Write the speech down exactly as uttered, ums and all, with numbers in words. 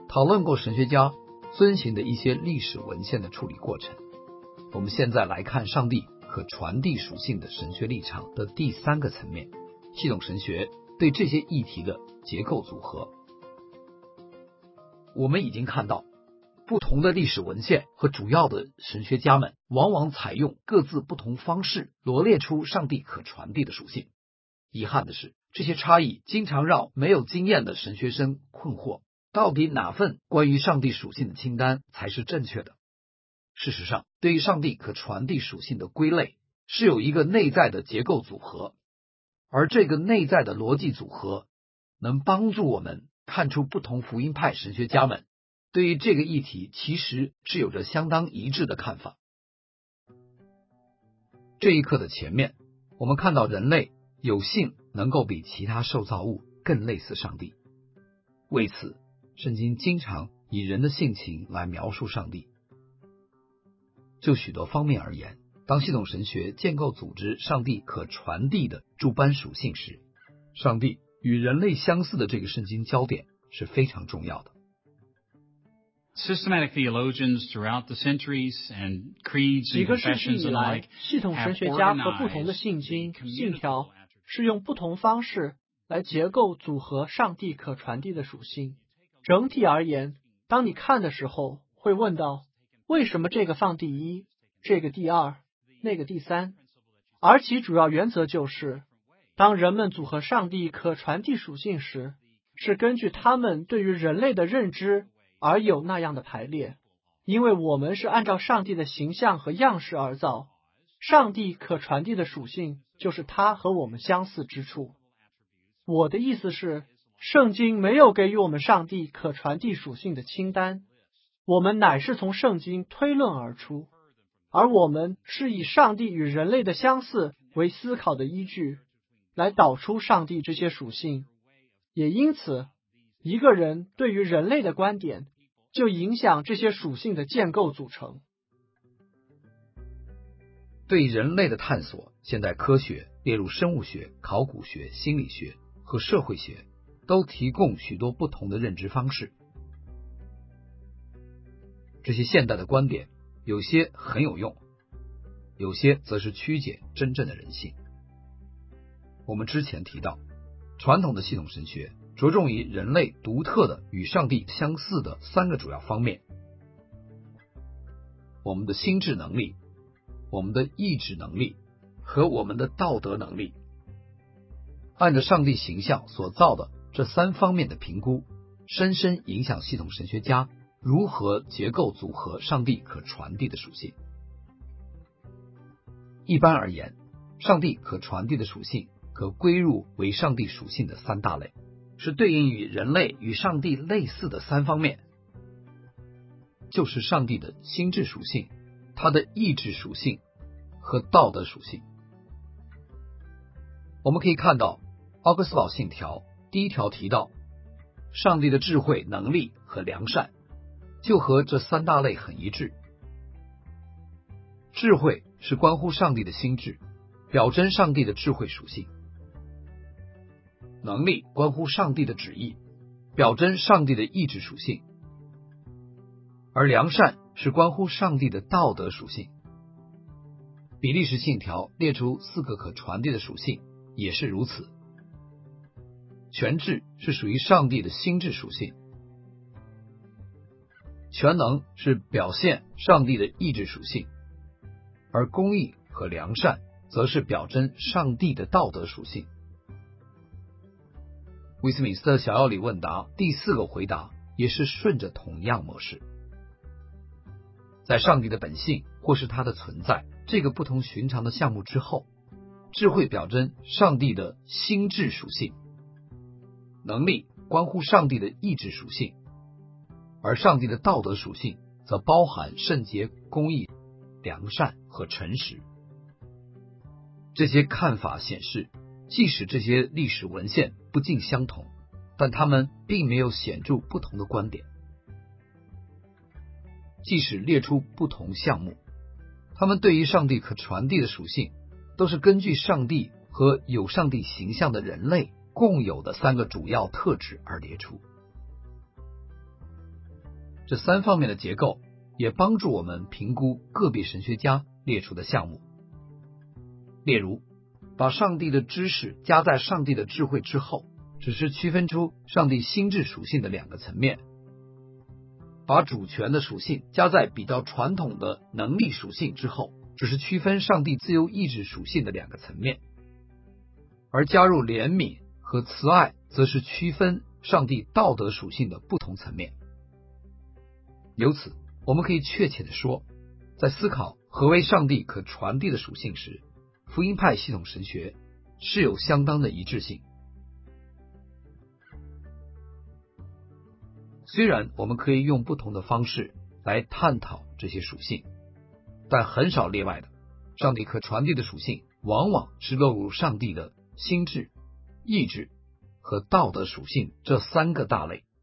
讨论过神学家遵循的一些历史文献的处理过程。我们现在来看上帝可传递属性的神学立场的第三个层面，系统神学对这些议题的结构组合。我们已经看到，不同的历史文献和主要的神学家们往往采用各自不同方式罗列出上帝可传递的属性。遗憾的是，这些差异经常让没有经验的神学生困惑，到底哪份关于上帝属性的清单才是正确的？事实上，对于上帝可传递属性的归类是有一个内在的结构组合，而这个内在的逻辑组合能帮助我们看出不同福音派神学家们对于这个议题其实是有着相当一致的看法。这一课的前面，我们看到人类有幸能够比其他受造物更类似上帝，为此圣经经常以人的性情来描述上帝。就许多方面而言，当系统神学建构组织上帝可传递的诸般属性时，上帝与人类相似的这个圣经焦点是非常重要的。 Systematic theologians throughout the centuries and creeds 几 and 个世纪 confessions 以 and 来 like， 系统神学家和不同的信经、信条是用不同方式来结构组合上帝可传递的属性。整体而言，当你看的时候，会问到为什么这个放第一，这个第二，那个第三？而其主要原则就是，当人们组合上帝可传递属性时，是根据他们对于人类的认知而有那样的排列。因为我们是按照上帝的形象和样式而造，上帝可传递的属性就是他和我们相似之处。我的意思是，圣经没有给予我们上帝可传递属性的清单，我们乃是从圣经推论而出，而我们是以上帝与人类的相似为思考的依据，来导出上帝这些属性。也因此，一个人对于人类的观点就影响这些属性的建构组成。 对人类的探索，现代科学列入生物学、考古学、心理学和社会学都提供许多不同的认知方式。这些现代的观点有些很有用，有些则是曲解真正的人性。我们之前提到，传统的系统神学着重于人类独特的与上帝相似的三个主要方面：我们的心智能力、我们的意志能力和我们的道德能力。按照上帝形象所造的这三方面的评估，深深影响系统神学家如何结构组合上帝可传递的属性。一般而言，上帝可传递的属性可归入为上帝属性的三大类，是对应于人类与上帝类似的三方面，就是上帝的心智属性、他的意志属性和道德属性。我们可以看到奥格斯堡信条第一条提到，上帝的智慧、能力和良善就和这三大类很一致。智慧是关乎上帝的心智，表征上帝的智慧属性；能力关乎上帝的旨意，表征上帝的意志属性；而良善是关乎上帝的道德属性。比利时信条列出四个可传递的属性，也是如此。全智是属于上帝的心智属性，全能是表现上帝的意志属性，而公义和良善则是表征上帝的道德属性。威斯敏斯特小要理问答第四个回答也是顺着同样模式。在上帝的本性或是他的存在这个不同寻常的项目之后，智慧表征上帝的心智属性，能力关乎上帝的意志属性，而上帝的道德属性则包含圣洁、公义、良善和诚实。这些看法显示，即使这些历史文献不尽相同，但他们并没有显著不同的观点。即使列出不同项目，他们对于上帝可传递的属性都是根据上帝和有上帝形象的人类共有的三个主要特质而列出。 这三方面的结构也帮助我们评估个别神学家列出的项目。例如，把上帝的知识加在上帝的智慧之后，只是区分出上帝心智属性的两个层面；把主权的属性加在比较传统的能力属性之后，只是区分上帝自由意志属性的两个层面；而加入怜悯和慈爱，则是区分上帝道德属性的不同层面。由此，我们可以确切地说，在思考何为上帝可传递的属性时，福音派系统神学是有相当的一致性。虽然我们可以用不同的方式来探讨这些属性，但很少例外的，上帝可传递的属性往往是落入上帝的心智、意志和道德属性这三个大类。